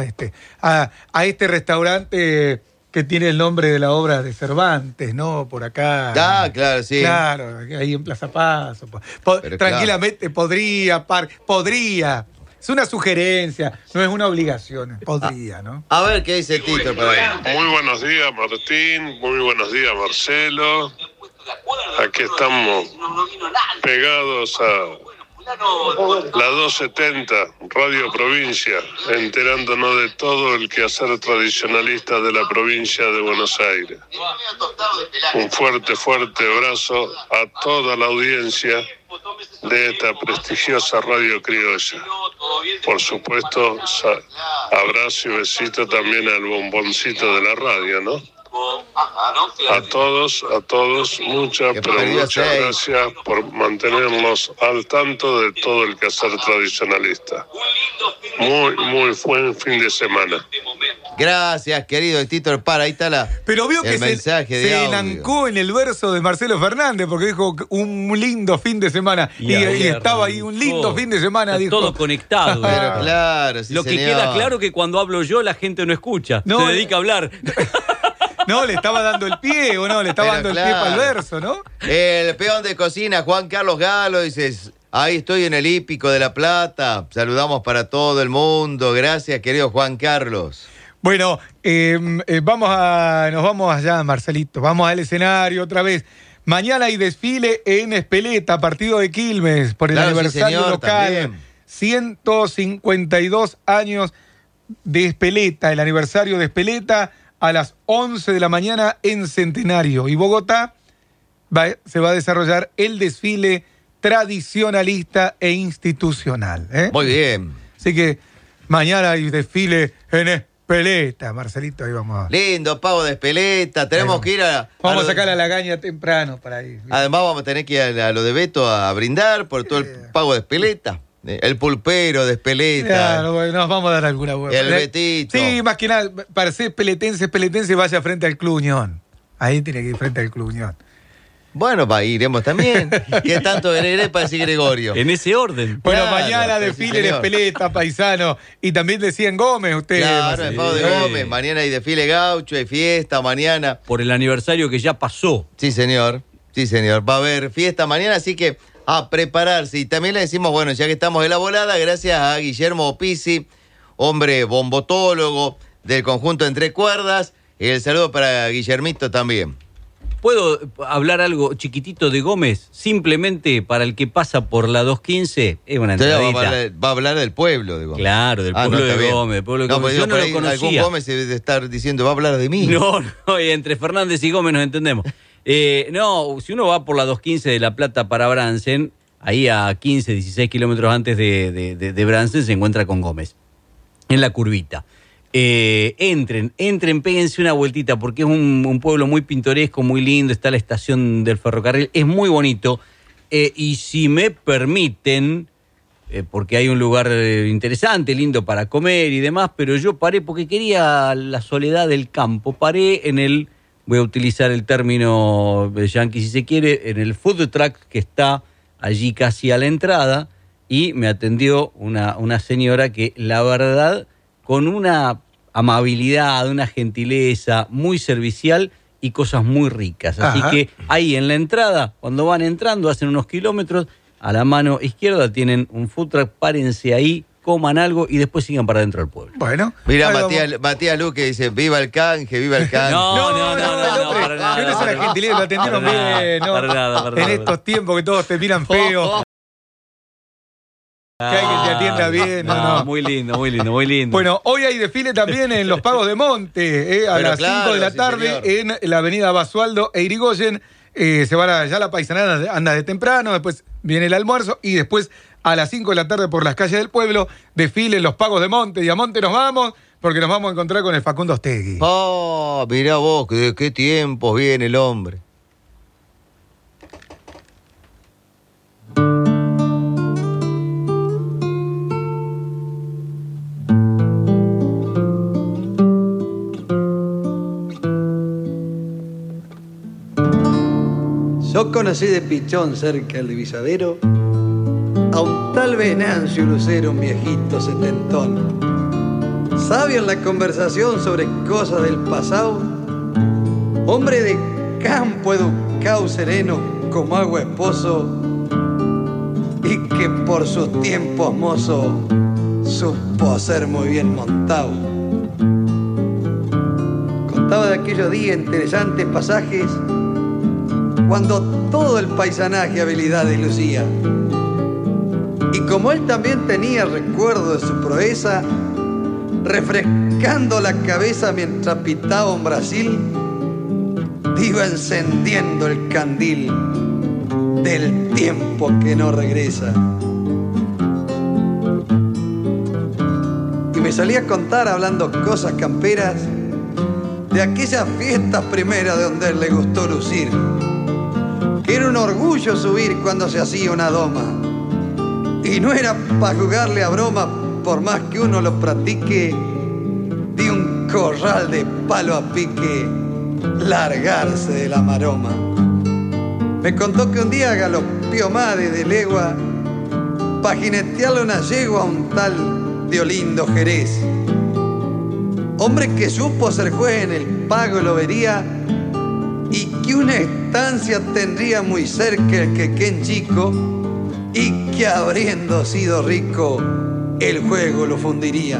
A este restaurante que tiene el nombre de la obra de Cervantes, ¿no? Por acá. Ah, claro, sí. Claro, ahí en Plaza Paso. Tranquilamente claro. podría Es una sugerencia, no es una obligación. Podría, ¿no? A ver qué dice Tito por ahí. Muy buenos días, Martín. Muy buenos días, Marcelo. Aquí estamos pegados a la 270, Radio Provincia, enterándonos de todo el quehacer tradicionalista de la provincia de Buenos Aires. Un fuerte, fuerte abrazo a toda la audiencia de esta prestigiosa radio criolla. Por supuesto, abrazo y besito también al bomboncito de la radio, ¿no? A todos, muchas gracias por mantenernos al tanto de todo el quehacer tradicionalista. Muy buen fin de semana. Gracias, querido Tito. Ahí está Pero vio que se enancó en el verso de Marcelo Fernández, porque dijo un lindo fin de semana. Y estaba ahí, un lindo fin de semana. Dijo. Todo conectado. Pero claro, sí, lo que queda claro que cuando hablo yo, la gente no escucha. Se dedica a hablar. No, le estaba dando el pie, ¿o no? Le estaba dando el pie para el verso, ¿no? El peón de cocina, Juan Carlos Galo, dice: ahí estoy en el hípico de La Plata. Saludamos para todo el mundo. Gracias, querido Juan Carlos. Bueno, nos vamos allá, Marcelito. Vamos al escenario otra vez. Mañana hay desfile en Espeleta, partido de Quilmes, por el aniversario local. También. 152 años de Espeleta, el aniversario de Espeleta, a las 11 de la mañana en Centenario. Y Bogotá se va a desarrollar el desfile tradicionalista e institucional. Muy bien. Así que mañana hay desfile en Espeleta, Marcelito, ahí vamos a... Lindo, pavo de Espeleta. Tenemos que ir Vamos a sacar a la gaña temprano para ir. Además vamos a tener que ir a lo de Beto a brindar por todo el pavo de Espeleta. El pulpero de Espeleta. Claro, bueno, nos vamos a dar alguna vuelta. El Betito. Sí, más que nada, para ser peletense, vaya frente al Club Unión. Ahí tiene que ir frente al Club Unión. Bueno, iremos también. ¿Qué tanto veré para decir Gregorio? En ese orden. Bueno, claro, mañana desfile en Espeleta, paisano. Y también decía en Gómez ustedes. Claro, el pavo de Gómez. Mañana hay desfile gaucho, hay fiesta mañana. Por el aniversario que ya pasó. Sí, señor. Va a haber fiesta mañana, así que a prepararse. Y también le decimos, bueno, ya que estamos en la volada, gracias a Guillermo Pizzi, hombre bombotólogo del conjunto Entre Cuerdas. El saludo para Guillermito también. ¿Puedo hablar algo chiquitito de Gómez? Simplemente para el que pasa por la 215, es una entradita. Va a hablar del pueblo de Gómez. Claro, del pueblo de Gómez. Yo no lo conocía. Algún Gómez se debe estar diciendo, va a hablar de mí. No, entre Fernández y Gómez nos entendemos. Si uno va por la 215 de La Plata para Bransen, ahí a 15, 16 kilómetros antes de Bransen se encuentra con Gómez, en la curvita. Entren, péguense una vueltita, porque es un pueblo muy pintoresco, muy lindo, está la estación del ferrocarril, es muy bonito. Y si me permiten, porque hay un lugar interesante, lindo para comer y demás, pero yo paré porque quería la soledad del campo, paré en el... Voy a utilizar el término yankee si se quiere, en el food truck que está allí casi a la entrada, y me atendió una señora que la verdad, con una amabilidad, una gentileza muy servicial y cosas muy ricas. Así que ahí en la entrada, cuando van entrando, hacen unos kilómetros, a la mano izquierda tienen un food truck, párense ahí, coman algo y después sigan para dentro del pueblo. Bueno. Mira, Matías Luque dice, viva el canje, viva el canje. No, para nada. Yo no sé la gentileza, lo atendieron bien, ¿no? Para nada. En estos tiempos que todos te miran feo. Que hay que te atienda bien, no. Muy lindo. Bueno, hoy hay desfile también en los Pagos de Monte, a las 5 de la tarde, señor. En la avenida Basualdo e Irigoyen. Se van ya la paisanada anda de temprano, después viene el almuerzo y después a las 5 de la tarde por las calles del pueblo, desfile en los Pagos de Monte. Y a Monte nos vamos porque nos vamos a encontrar con el Facundo Ostegui. Oh, mirá vos, de qué tiempos viene el hombre. Yo conocí de pichón cerca del divisadero a un tal Venancio Lucero, un viejito setentón, sabio en la conversación sobre cosas del pasado, hombre de campo educado, sereno como agua esposo, y que por sus tiempos mozo supo ser muy bien montado. Contaba de aquellos días interesantes pasajes cuando todo el paisanaje habilidades lucía. Y como él también tenía recuerdo de su proeza, refrescando la cabeza mientras pitaba un Brasil, iba encendiendo el candil del tiempo que no regresa. Y me salía a contar, hablando cosas camperas, de aquellas fiestas primeras de donde él le gustó lucir, que era un orgullo subir cuando se hacía una doma, y no era para jugarle a broma, por más que uno lo practique, de un corral de palo a pique largarse de la maroma. Me contó que un día galopeó más de legua pa' jinetearle una yegua a un tal de Olindo Jerez, hombre que supo ser juez en el pago lo vería, y que una estancia tendría muy cerca el quequén chico, y que habiendo sido rico el juego lo fundiría.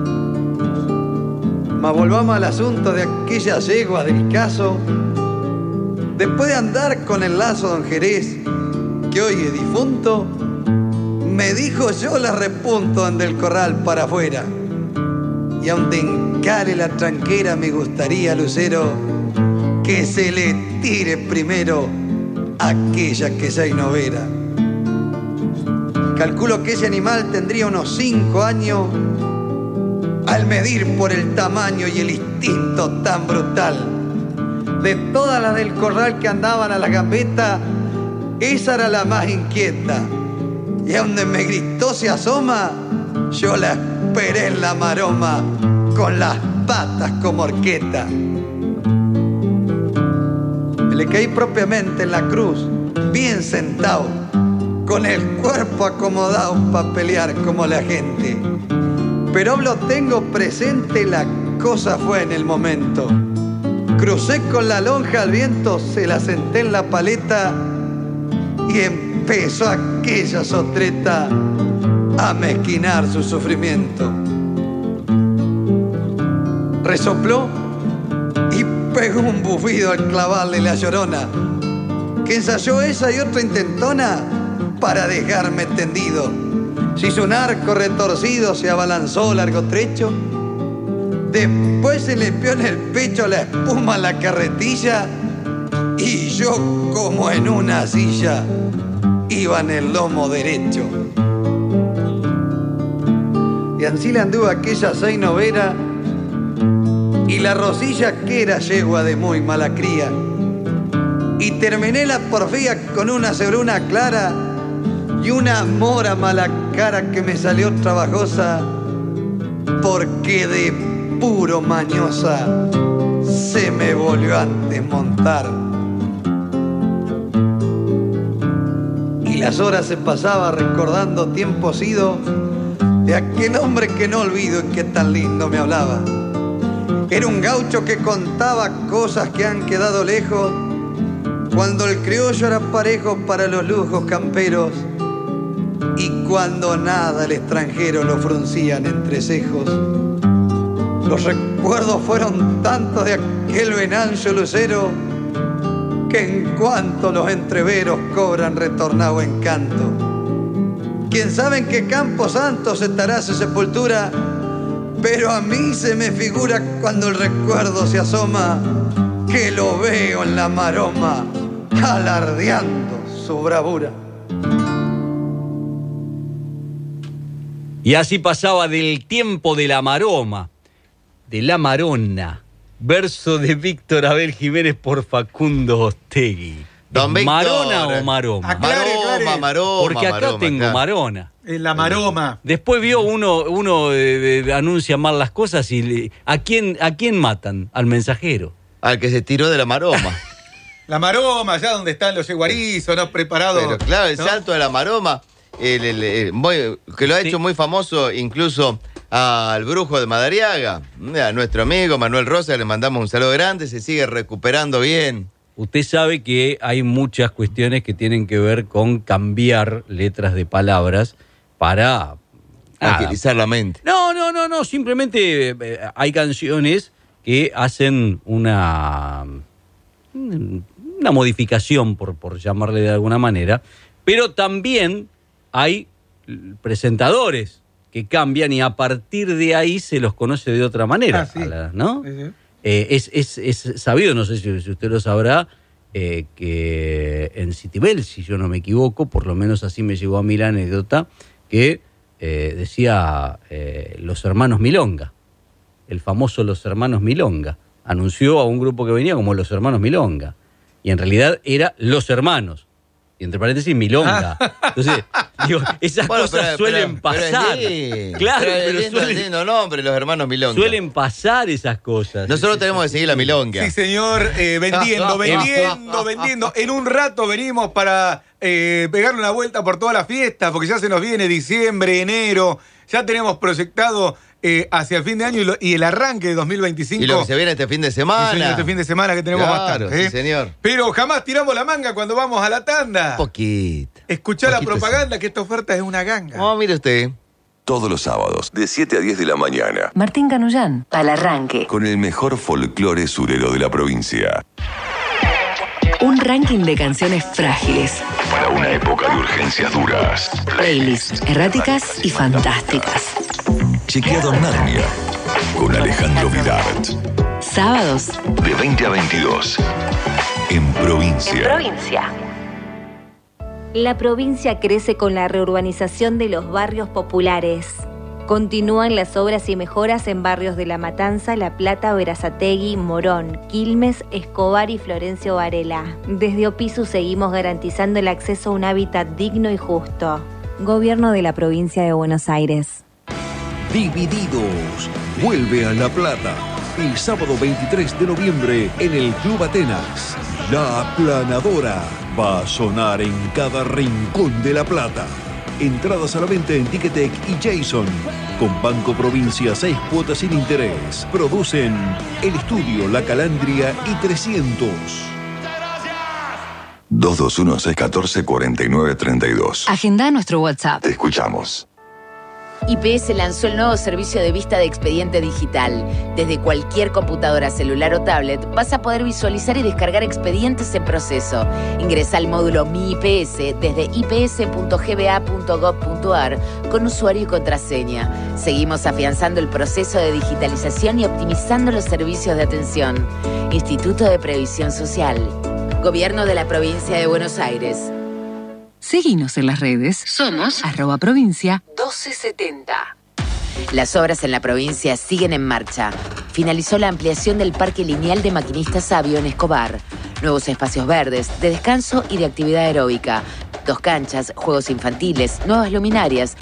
Mas volvamos al asunto de aquella yegua del caso. Después de andar con el lazo don Jerez, que hoy es difunto, me dijo: yo la repunto ande el corral para afuera, y a donde encare la tranquera me gustaría, lucero, que se le tire primero aquella que sea inovera. Calculo que ese animal tendría unos 5 años al medir por el tamaño y el instinto tan brutal. De todas las del corral que andaban a la gambeta, esa era la más inquieta. Y a donde me gritó se asoma, yo la esperé en la maroma, con las patas como horqueta. Le caí propiamente en la cruz, bien sentado, con el cuerpo acomodado pa' pelear como la gente. Pero lo tengo presente, la cosa fue en el momento. Crucé con la lonja al viento, se la senté en la paleta, y empezó aquella sotreta a mezquinar su sufrimiento. Resopló y pegó un bufido al clavarle la llorona, que ensayó esa y otra intentona para dejarme tendido. Se hizo un arco retorcido, se abalanzó largo trecho, después se le limpió en el pecho la espuma a la carretilla, y yo como en una silla iba en el lomo derecho. Y ansí le anduvo aquella 6 novera, y la rosilla que era yegua de muy mala cría, y terminé la porfía con una cebruna clara y una mora mala cara que me salió trabajosa, porque de puro mañosa se me volvió a desmontar. Y las horas se pasaba recordando tiempos idos de aquel hombre que no olvido y que tan lindo me hablaba. Era un gaucho que contaba cosas que han quedado lejos, cuando el criollo era parejo para los lujos camperos, y cuando nada el extranjero lo fruncían entre cejos. Los recuerdos fueron tantos de aquel Venancio lucero, que en cuanto los entreveros cobran retornado encanto. Quién sabe en qué campo santo se estará su sepultura, pero a mí se me figura cuando el recuerdo se asoma, que lo veo en la maroma alardeando su bravura. Y así pasaba del tiempo de la maroma, de la marona, verso de Víctor Abel Jiménez por Facundo Ostegui. Don Víctor. ¿Marona o maroma? Aclare. Maroma. Porque acá maroma, tengo acá. marona. En la maroma. Después vio uno anuncia mal las cosas y ¿a quién matan? Al mensajero. Al que se tiró de la maroma. La maroma, allá donde están los yeguarizos, ¿no? Preparados. Pero claro, el ¿no? salto de la maroma, que lo ha hecho muy famoso incluso al brujo de Madariaga, a nuestro amigo Manuel Rosa, le mandamos un saludo grande, se sigue recuperando bien. Usted sabe que hay muchas cuestiones que tienen que ver con cambiar letras de palabras para Agilizar la mente. No, simplemente hay canciones que hacen una modificación, por llamarle de alguna manera, pero también hay presentadores que cambian y a partir de ahí se los conoce de otra manera, ¿no? Sí. Es sabido, no sé si usted lo sabrá, que en Citibel, si yo no me equivoco, por lo menos así me llegó a mí la anécdota, que decía Los Hermanos Milonga, el famoso Los Hermanos Milonga, anunció a un grupo que venía como Los Hermanos Milonga, y en realidad era Los Hermanos, y entre paréntesis Milonga. Entonces, digo, esas cosas suelen pasar. Claro, pero nombre, Los Hermanos Milonga. Suelen pasar esas cosas. Nosotros tenemos que seguir la milonga. Sí, señor, vendiendo. En un rato venimos para pegarle una vuelta por todas las fiestas, porque ya se nos viene diciembre, enero, ya tenemos proyectado hacia el fin de año y el arranque de 2025. Y lo que se viene este fin de semana. Sí, señor, este fin de semana que tenemos bastante. Sí, señor. Pero jamás tiramos la manga cuando vamos a la tanda. Poquito. Escuchá la propaganda, que esta oferta es una ganga. No, mire usted. Todos los sábados, de 7 a 10 de la mañana. Martín Canullán, al arranque. Con el mejor folclore surero de la provincia. Un ranking de canciones frágiles. Para una época de urgencias duras. Playlists erráticas y fantásticas. Chequeado Narnia. Con Alejandro Vidart. Sábados. De 20 a 22. En provincia. La provincia crece con la reurbanización de los barrios populares. Continúan las obras y mejoras en barrios de La Matanza, La Plata, Berazategui, Morón, Quilmes, Escobar y Florencio Varela. Desde Opisu seguimos garantizando el acceso a un hábitat digno y justo. Gobierno de la provincia de Buenos Aires. Divididos. Vuelve a La Plata. El sábado 23 de noviembre en el Club Atenas. La Aplanadora va a sonar en cada rincón de La Plata. Entradas a la venta en Ticketek y Jason. Con Banco Provincia, 6 cuotas sin interés. Producen El Estudio, La Calandria y 300. 221-614-4932. Agenda nuestro WhatsApp. Te escuchamos. IPS lanzó el nuevo servicio de vista de expediente digital. Desde cualquier computadora, celular o tablet, vas a poder visualizar y descargar expedientes en proceso. Ingresa al módulo Mi IPS desde ips.gba.gov.ar con usuario y contraseña. Seguimos afianzando el proceso de digitalización y optimizando los servicios de atención. Instituto de Previsión Social. Gobierno de la Provincia de Buenos Aires. Seguinos en las redes. Somos @provincia 1270. Las obras en la provincia siguen en marcha. Finalizó la ampliación del Parque Lineal de Maquinista Sabio en Escobar. Nuevos espacios verdes, de descanso y de actividad aeróbica. 2 canchas, juegos infantiles, nuevas luminarias,